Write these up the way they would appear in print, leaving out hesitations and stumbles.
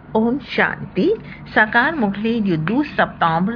Om Shanti, Sakar Mukli du 12 septembre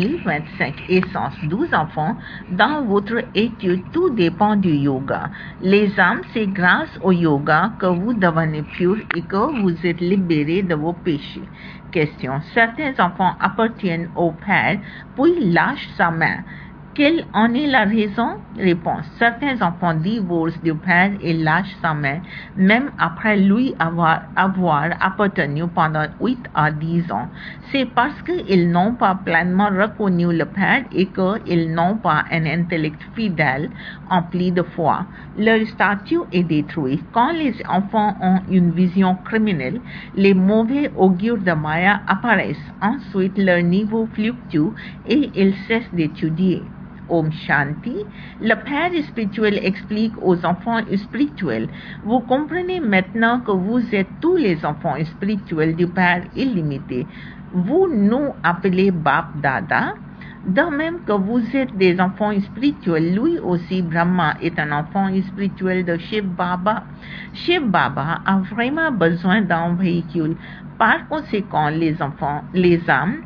2025. Essence 12 enfants, dans votre étude, tout dépend du yoga. Les âmes, c'est grâce au yoga que vous devenez purs et que vous êtes libérés de vos péchés. Question. Certains enfants appartiennent au Père, puis lâchent sa main. Quelle en est la raison? Réponse. Certains enfants divorcent du père et lâchent sa main, même après lui avoir appartenu pendant 8 à 10 ans. C'est parce qu'ils n'ont pas pleinement reconnu le père et qu'ils n'ont pas un intellect fidèle, empli de foi. Leur statut est détruit. Quand les enfants ont une vision criminelle, les mauvais augures de Maya apparaissent. Ensuite, leur niveau fluctue et ils cessent d'étudier. Om Shanti, le Père spirituel explique aux enfants spirituels. Vous comprenez maintenant que vous êtes tous les enfants spirituels du Père illimité. Vous nous appelez Bap Dada. De même que vous êtes des enfants spirituels, lui aussi, Brahma, est un enfant spirituel de Shiv Baba. Shiv Baba a vraiment besoin d'un véhicule. Par conséquent, les âmes,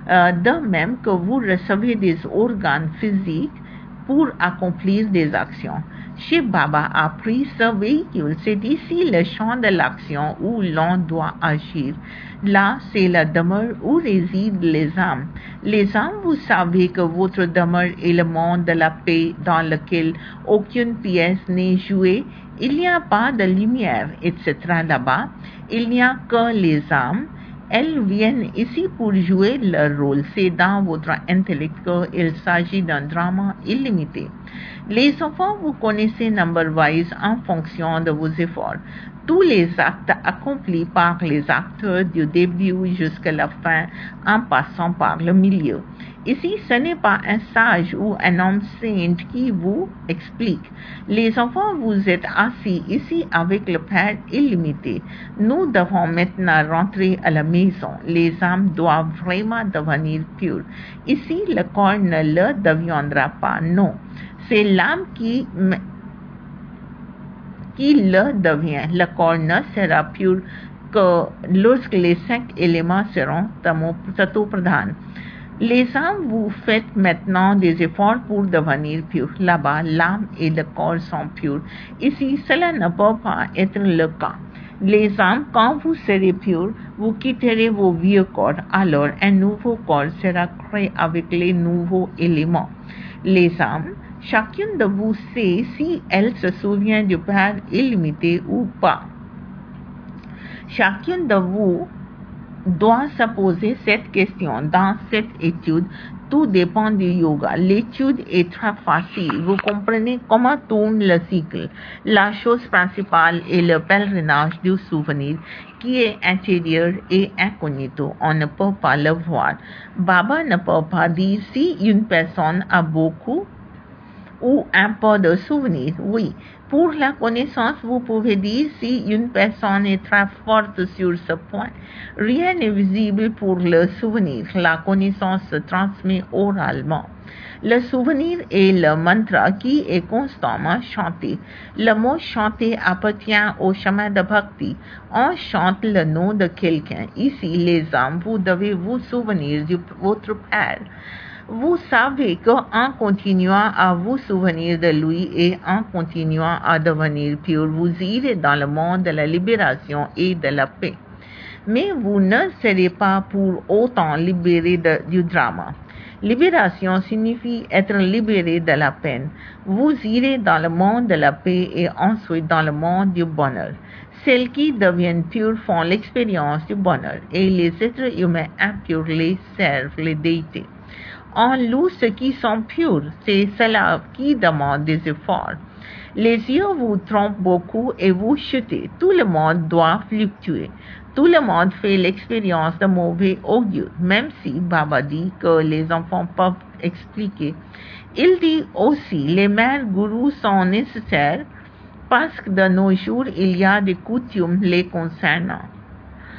de même que vous recevez des organes physiques pour accomplir des actions. Shiv Baba a pris ce véhicule. C'est ici le champ de l'action où l'on doit agir. Là, c'est la demeure où résident les âmes. Les âmes, vous savez que votre demeure est le monde de la paix dans lequel aucune pièce n'est jouée. Il n'y a pas de lumière, etc. là-bas. Il n'y a que les âmes. Elles viennent ici pour jouer leur rôle. C'est dans votre intellect qu'il s'agit d'un drama illimité. Les enfants, vous connaissez number-wise en fonction de vos efforts. Tous les actes accomplis par les acteurs du début jusqu'à la fin en passant par le milieu. Ici, ce n'est pas un sage ou un homme saint qui vous explique. Les enfants, vous êtes assis ici avec le Père illimité. Nous devons maintenant rentrer à la maison. Les âmes doivent vraiment devenir pures. Ici, le corps ne le deviendra pas, non. C'est l'âme qui le devient. Le corps ne sera pur que lorsque les 5 éléments seront Sato-Pradhan. Les âmes, vous faites maintenant des efforts pour devenir purs. Là-bas, l'âme et le corps sont purs. Ici, cela ne peut pas être le cas. Les âmes, quand vous serez purs, vous quitterez vos vieux corps. Alors, un nouveau corps sera créé avec les nouveaux éléments. Les âmes, chacune de vous sait si elle se souvient du Père illimité ou pas. Chacune de vous doit se poser cette question dans cette étude. Tout dépend du yoga. L'étude est très facile. Vous comprenez comment tourne le cycle. La chose principale est le pèlerinage du souvenir qui est intérieur et incognito. On ne peut pas le voir. Baba ne peut pas dire si une personne a beaucoup ou un peu de souvenirs. Oui, pour la connaissance, vous pouvez dire si une personne est très forte sur ce point. Rien n'est visible pour le souvenir. La connaissance se transmet oralement. Le souvenir est le mantra qui est constamment chanté. Le mot chanter appartient au chemin de bhakti. On chante le nom de quelqu'un. Ici, les âmes, vous devez vous souvenir de votre Père. Vous savez qu'en continuant à vous souvenir de lui et en continuant à devenir pur, vous irez dans le monde de la libération et de la paix. Mais vous ne serez pas pour autant libéré du drama. Libération signifie être libéré de la peine. Vous irez dans le monde de la paix et ensuite dans le monde du bonheur. Celles qui deviennent pures font l'expérience du bonheur et les êtres humains impurs les servent, les déités. On loue ceux qui sont purs, c'est cela qui demande des efforts. Les yeux vous trompent beaucoup et vous chutez. Tout le monde doit fluctuer. Tout le monde fait l'expérience de mauvais augure, même si Baba dit que les enfants peuvent expliquer. Il dit aussi les mères gourous sont nécessaires parce que de nos jours il y a des coutumes les concernant.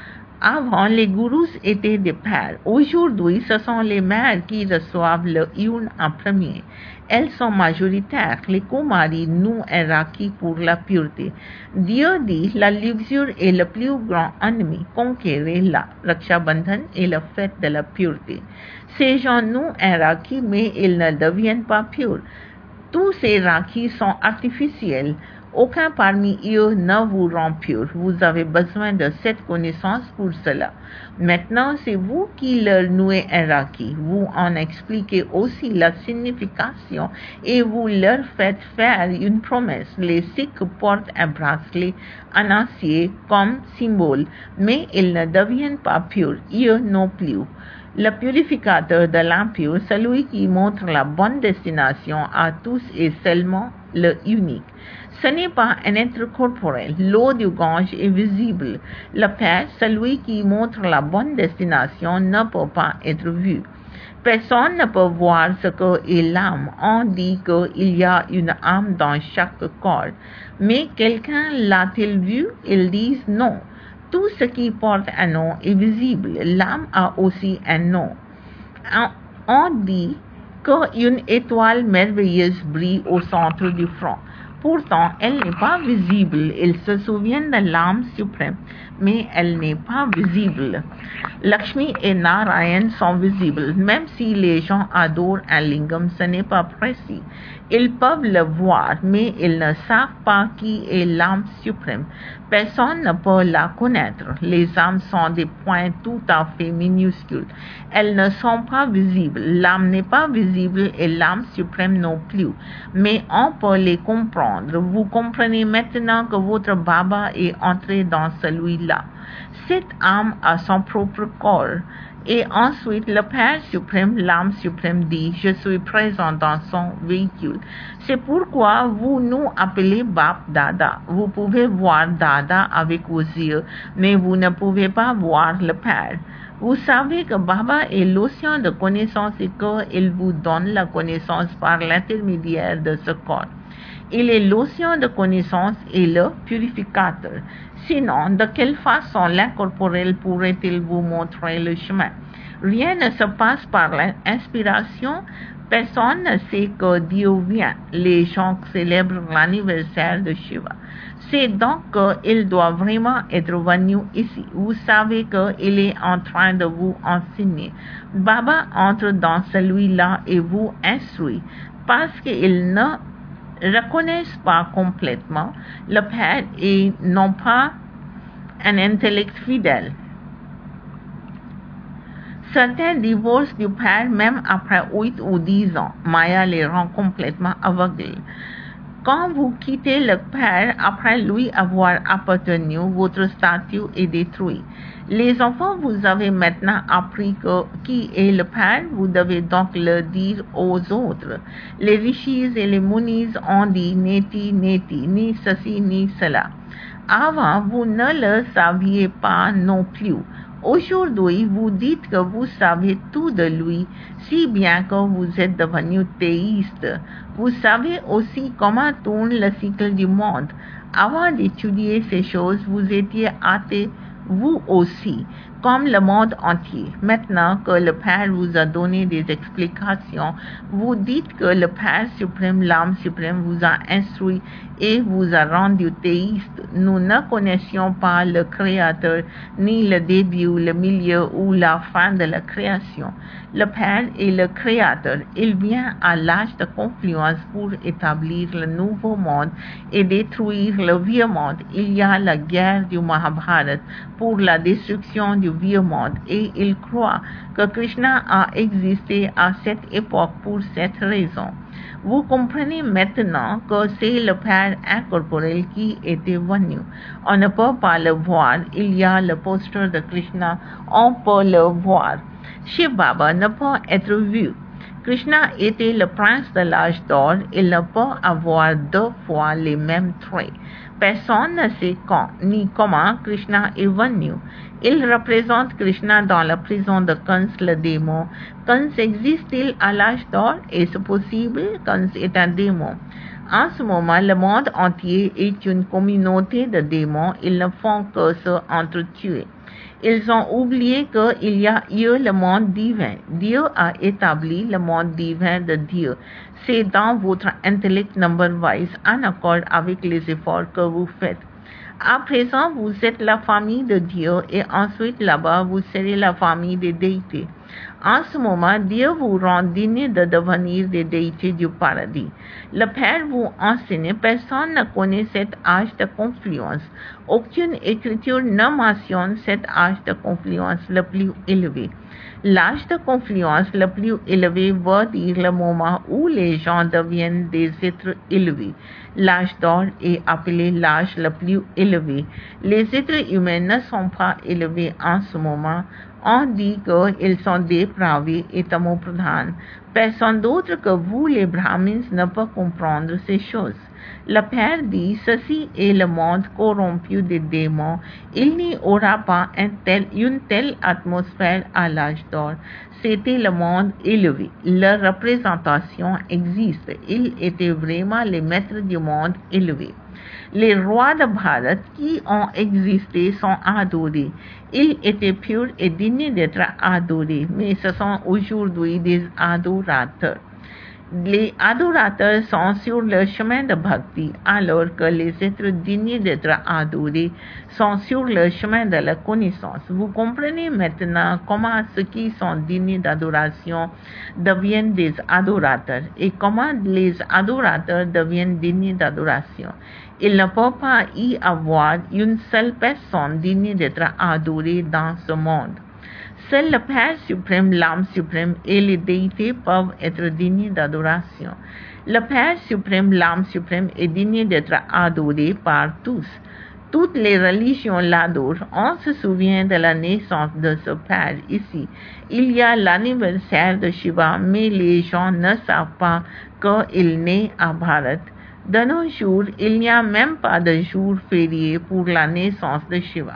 Avant, les gourous étaient des pères. Aujourd'hui, ce sont les mères qui reçoivent le yun en premier. Elles sont majoritaires. Les Kumari nous Rakhi pour la pureté. Dieu dit, la luxure est le plus grand ennemi. Conquérez-la. Raksha Bandhan est la fête de la pureté. Ces gens nous Rakhi, mais ils ne deviennent pas purs. Tous ces Rakhis sont artificiels. Aucun parmi eux ne vous rend pur. Vous avez besoin de cette connaissance pour cela. Maintenant, c'est vous qui leur nouez un Rakhi. Vous en expliquez aussi la signification et vous leur faites faire une promesse. Les Sikhs portent un bracelet en acier comme symbole, mais ils ne deviennent pas purs, eux non plus. Le purificateur de l'impur, celui qui montre la bonne destination à tous et seulement le unique. Ce n'est pas un être corporel. L'eau du Gange est visible. Le Père, celui qui montre la bonne destination, ne peut pas être vu. Personne ne peut voir ce qu'est l'âme. On dit qu'il y a une âme dans chaque corps. Mais quelqu'un l'a-t-il vu? Ils disent non. Tout ce qui porte un nom est visible. L'âme a aussi un nom. On dit qu'une étoile merveilleuse brille au centre du front. Pourtant, elle n'est pas visible. Ils se souviennent de l'âme suprême, mais elle n'est pas visible. Lakshmi et Narayan sont visibles. Même si les gens adorent un lingam, ce n'est pas précis. Ils peuvent le voir, mais ils ne savent pas qui est l'âme suprême. Personne ne peut la connaître. Les âmes sont des points tout à fait minuscules. Elles ne sont pas visibles. L'âme n'est pas visible et l'âme suprême non plus. Mais on peut les comprendre. Vous comprenez maintenant que votre Baba est entré dans celui-là. Cette âme a son propre corps. Et ensuite, le Père suprême, l'âme suprême dit, je suis présent dans son véhicule. C'est pourquoi vous nous appelez Bap Dada. Vous pouvez voir Dada avec vos yeux, mais vous ne pouvez pas voir le Père. Vous savez que Baba est l'océan de connaissance et qu'il vous donne la connaissance par l'intermédiaire de ce corps. Il est l'océan de connaissance et le purificateur. Sinon, de quelle façon l'incorporel pourrait-il vous montrer le chemin? Rien ne se passe par l'inspiration. Personne ne sait que Dieu vient. Les gens célèbrent l'anniversaire de Shiva. C'est donc qu'il doit vraiment être venu ici. Vous savez qu'il est en train de vous enseigner. Baba entre dans celui-là et vous instruit parce qu'il ne reconnaissent pas complètement le Père et non pas un intellect fidèle. Certains divorcent du Père même après 8 ou 10 ans. Maya les rend complètement aveugles. Quand vous quittez le Père après lui avoir appartenu, votre statut est détruit. Les enfants, vous avez maintenant appris qui est le Père, vous devez donc le dire aux autres. Les rishis et les munis ont dit neti, neti, ni ceci, ni cela. Avant, vous ne le saviez pas non plus. Aujourd'hui, vous dites que vous savez tout de lui, si bien que vous êtes devenu théiste. Vous savez aussi comment tourne le cycle du monde. Avant d'étudier ces choses, vous étiez athée, vous aussi, comme le monde entier. Maintenant que le Père vous a donné des explications, vous dites que le Père suprême, l'âme suprême, vous a instruit et vous a rendu théiste. Nous ne connaissions pas le Créateur, ni le début, le milieu ou la fin de la création. Le Père est le Créateur. Il vient à l'âge de confluence pour établir le nouveau monde et détruire le vieux monde. Il y a la guerre du Mahabharat pour la destruction du vieux monde et il croit que Krishna a existé à cette époque pour cette raison. Vous comprenez maintenant que c'est le Père incorporel qui était venu. On ne peut pas le voir. Il y a le poster de Krishna. On peut le voir. Shiv Baba ne peut être vu. Krishna était le prince de l'âge d'or. Il ne peut avoir 2 fois les mêmes traits. Personne ne sait quand ni comment Krishna est venu. Il représente Krishna dans la prison de Kans le démon. Kans existe-t-il à l'âge d'or? Est-ce possible? Kans est un démon. En ce moment, le monde entier est une communauté de démons. Ils ne font que se entretuer. Ils ont oublié qu'il y a eu le monde divin. Dieu a établi le monde divin de Dieu. C'est dans votre intellect number-wise en accord avec les efforts que vous faites. À présent, vous êtes la famille de Dieu et ensuite là-bas, vous serez la famille des déités. En ce moment, Dieu vous rend digne de devenir des déités du paradis. Le Père vous enseigne, personne ne connaît cet âge de confluence. Aucune écriture ne mentionne cet âge de confluence le plus élevé. L'âge de confluence le plus élevé veut dire le moment où les gens deviennent des êtres élevés. L'âge d'or est appelé l'âge le plus élevé. Les êtres humains ne sont pas élevés en ce moment. On dit qu'ils sont dépravés et tamopradhanes. Personne d'autre que vous, les Brahmins, ne peut comprendre ces choses. Le Père dit, ceci est le monde corrompu des démons. Il n'y aura pas une telle atmosphère à l'âge d'or. C'était le monde élevé. Leur représentation existe. Ils étaient vraiment les maîtres du monde élevé. Les rois de Bharat qui ont existé sont adorés. Ils étaient purs et dignes d'être adorés, mais ce sont aujourd'hui des adorateurs. Les adorateurs sont sur le chemin de Bhakti, alors que les êtres dignes d'être adorés sont sur le chemin de la connaissance. Vous comprenez maintenant comment ceux qui sont dignes d'adoration deviennent des adorateurs et comment les adorateurs deviennent dignes d'adoration. Il ne peut pas y avoir une seule personne digne d'être adorée dans ce monde. Seul le Père suprême, l'âme suprême et les déités peuvent être dignes d'adoration. Le Père suprême, l'âme suprême est digne d'être adoré par tous. Toutes les religions l'adorent. On se souvient de la naissance de ce Père ici. Il y a l'anniversaire de Shiva, mais les gens ne savent pas qu'il naît à Bharat. De nos jours, il n'y a même pas de jour férié pour la naissance de Shiva.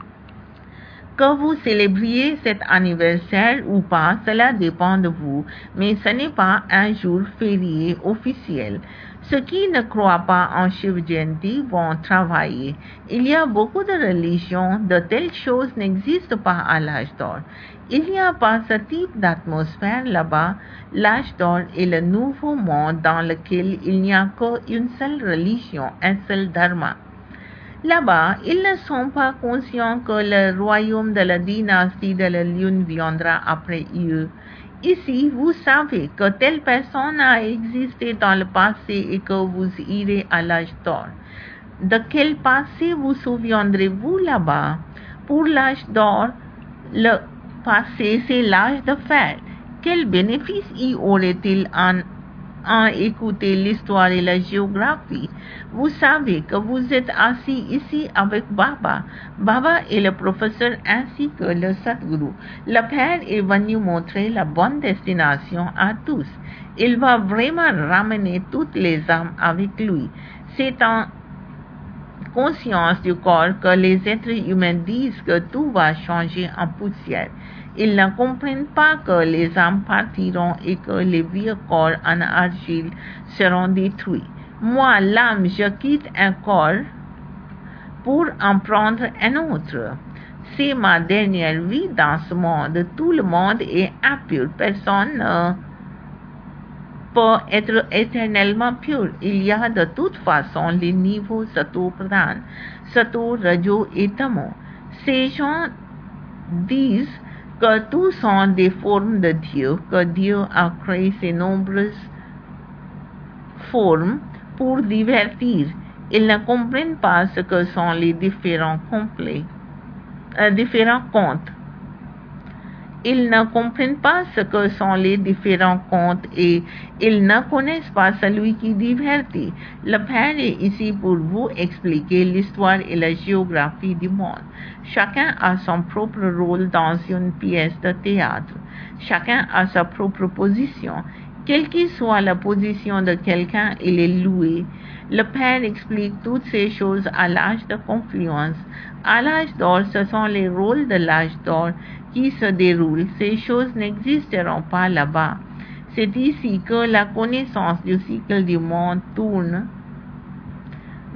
Que vous célébriez cet anniversaire ou pas, cela dépend de vous, mais ce n'est pas un jour férié officiel. Ceux qui ne croient pas en Shiv Jayanti vont travailler. Il y a beaucoup de religions, de telles choses n'existent pas à l'âge d'or. Il n'y a pas ce type d'atmosphère là-bas. L'âge d'or est le nouveau monde dans lequel il n'y a qu'une seule religion, un seul dharma. Là-bas, ils ne sont pas conscients que le royaume de la dynastie de la lune viendra après eux. Ici, vous savez que telle personne a existé dans le passé et que vous irez à l'âge d'or. De quel passé vous souviendrez-vous là-bas? Pour l'âge d'or, le passé, c'est l'âge de fer. Quel bénéfice y aurait-il en écouter l'histoire et la géographie? Vous savez que vous êtes assis ici avec Baba. Baba est le professeur ainsi que le Sadguru. Le Père est venu montrer la bonne destination à tous. Il va vraiment ramener toutes les âmes avec lui. C'est en conscience du corps que les êtres humains disent que tout va changer en poussière. Ils ne comprennent pas que les âmes partiront et que les vieux corps en argile seront détruits. Moi, l'âme, je quitte un corps pour en prendre un autre. C'est ma dernière vie dans ce monde. Tout le monde est impur. Personne ne peut être éternellement pur. Il y a de toute façon les niveaux sato-pradhan, sato, rajo et tamo. Ces gens disent que tous sont des formes de Dieu, que Dieu a créé ces nombreuses formes pour divertir. Ils ne comprennent pas ce que sont les différents contes. Ils ne comprennent pas ce que sont les différents contes et ils ne connaissent pas celui qui divertit. Le Père est ici pour vous expliquer l'histoire et la géographie du monde. Chacun a son propre rôle dans une pièce de théâtre. Chacun a sa propre position. Quelle que soit la position de quelqu'un, il est loué. Le Père explique toutes ces choses à l'âge de confluence. À l'âge d'or, ce sont les rôles de l'âge d'or qui se déroulent. Ces choses n'existeront pas là-bas. C'est ici que la connaissance du cycle du monde tourne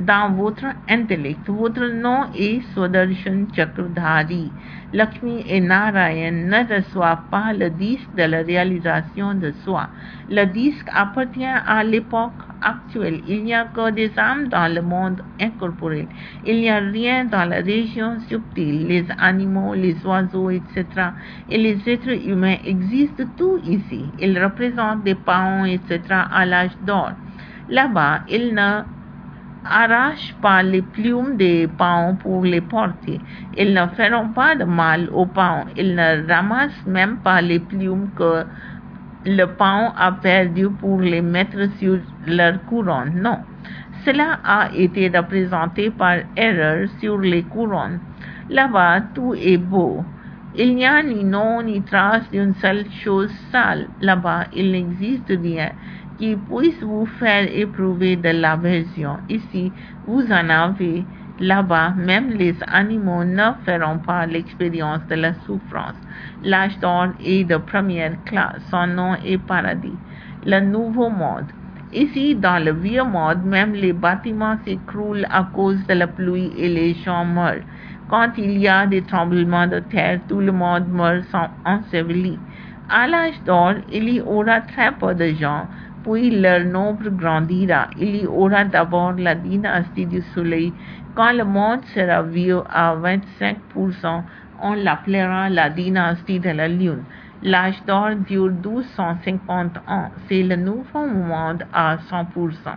dans votre intellect. Votre nom est Swadarshana Chakradhari. Lakshmi et Narayan ne reçoivent pas le disque de la réalisation de soi. Le disque appartient à l'époque actuelle. Il n'y a que des âmes dans le monde incorporel. Il n'y a rien dans la région subtile. Les animaux, les oiseaux, etc. et les êtres humains existent tout ici. Ils représentent des paons, etc. à l'âge d'or. Là-bas, ils ne arrachent pas les plumes des paons pour les porter. Ils ne feront pas de mal aux paons. Ils ne ramassent même pas les plumes que le paon a perdues pour les mettre sur leur couronne. Non. Cela a été représenté par erreur sur les couronnes. Là-bas, tout est beau. Il n'y a ni nom ni trace d'une seule chose sale. Là-bas, il n'existe rien qui puisse vous faire éprouver de l'aversion. Ici, vous en avez. Là-bas, même les animaux ne feront pas l'expérience de la souffrance. L'âge d'or est de première classe. Son nom est paradis. Le nouveau monde. Ici, dans le vieux monde, même les bâtiments s'écroulent à cause de la pluie et les gens meurent. Quand il y a des tremblements de terre, tout le monde meurt enseveli. À l'âge d'or, il y aura très peu de gens, puis leur nombre grandira. Il y aura d'abord la dynastie du soleil. Quand le monde sera vieux à 25%, on l'appellera la dynastie de la lune. L'âge d'or dure 1250 ans. C'est le nouveau monde à 100%.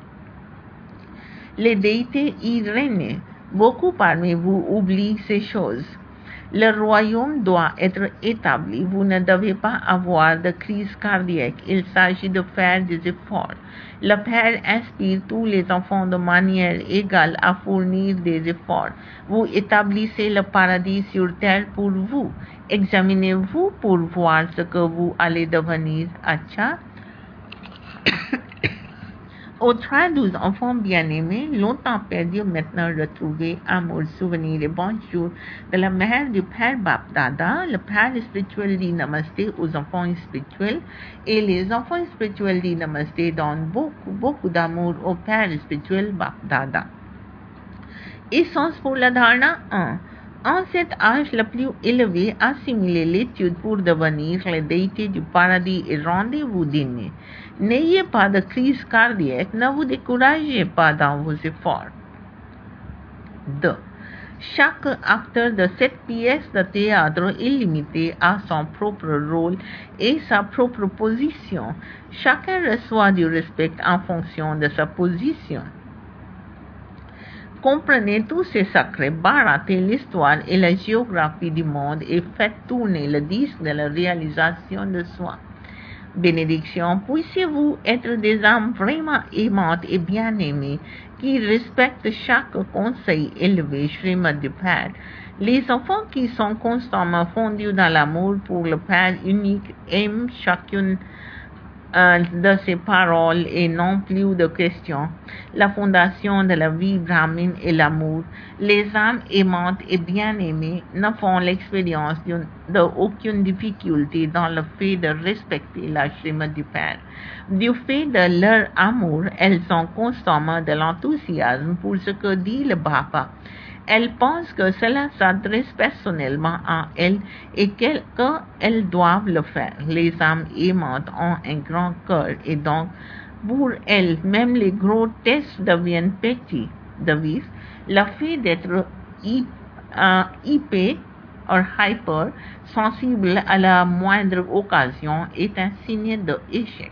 Les déités y règnent. Beaucoup parmi vous oublient ces choses. Le royaume doit être établi. Vous ne devez pas avoir de crise cardiaque. Il s'agit de faire des efforts. Le Père inspire tous les enfants de manière égale à fournir des efforts. Vous établissez le paradis sur terre pour vous. Examinez-vous pour voir ce que vous allez devenir. Acha. Aux 32 enfants bien-aimés, longtemps perdus, maintenant retrouvés, amour, souvenir et bonjour de la mère du Père Bap-Dada. Le Père spirituel dit Namasté aux enfants spirituels et les enfants spirituels disent Namasté donnent beaucoup d'amour au Père spirituel Bap-Dada. Essence pour la dharana 1. En cet âge le plus élevé, assimilez l'étude pour devenir les déités du paradis et rendez-vous dignes. N'ayez pas de crise cardiaque, ne vous découragez pas dans vos efforts. 2. Chaque acteur de cette pièce de théâtre illimité a son propre rôle et sa propre position. Chacun reçoit du respect en fonction de sa position. Comprenez tous ces secrets, baratez l'histoire et la géographie du monde et faites tourner le disque de la réalisation de soi. Bénédiction, puissiez-vous être des âmes vraiment aimantes et bien-aimées qui respectent chaque conseil élevé, Srimad du Père. Les enfants qui sont constamment fondus dans l'amour pour le Père unique aiment chacune de ses paroles et non plus de questions. La fondation de la vie brahmine est l'amour. Les âmes aimantes et bien-aimées ne font l'expérience d'aucune difficulté dans le fait de respecter la Srimad du Père. Du fait de leur amour, elles ont constamment de l'enthousiasme pour ce que dit le Baba. Elles pensent que cela s'adresse personnellement à elles et qu'elles doivent le faire. Les âmes aimantes ont un grand cœur et donc, pour elles, même les gros tests deviennent petits. Davis, le fait d'être hyper sensible à la moindre occasion est un signe d'échec.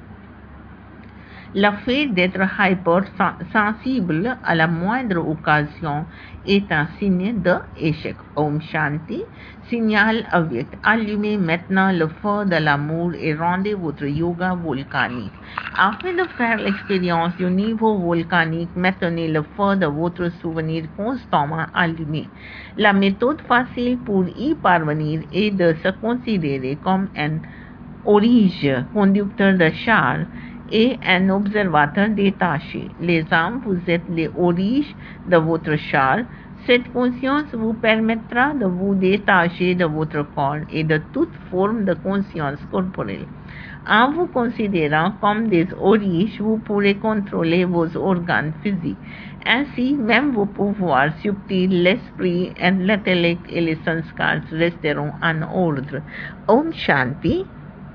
Le fait d'être hypersensible à la moindre occasion est un signe d'échec. Om Shanti, signal avec. Allumez maintenant le feu de l'amour et rendez votre yoga volcanique. Afin de faire l'expérience du niveau volcanique, maintenez le feu de votre souvenir constamment allumé. La méthode facile pour y parvenir est de se considérer comme un orige, conducteur de char, et un observateur détaché. Les âmes, vous êtes les origes de votre char. Cette conscience vous permettra de vous détacher de votre corps et de toute forme de conscience corporelle. En vous considérant comme des origes, vous pourrez contrôler vos organes physiques. Ainsi, même vos pouvoirs subtils, l'esprit, l'intellect et les sanskars resteront en ordre. Om Shanti.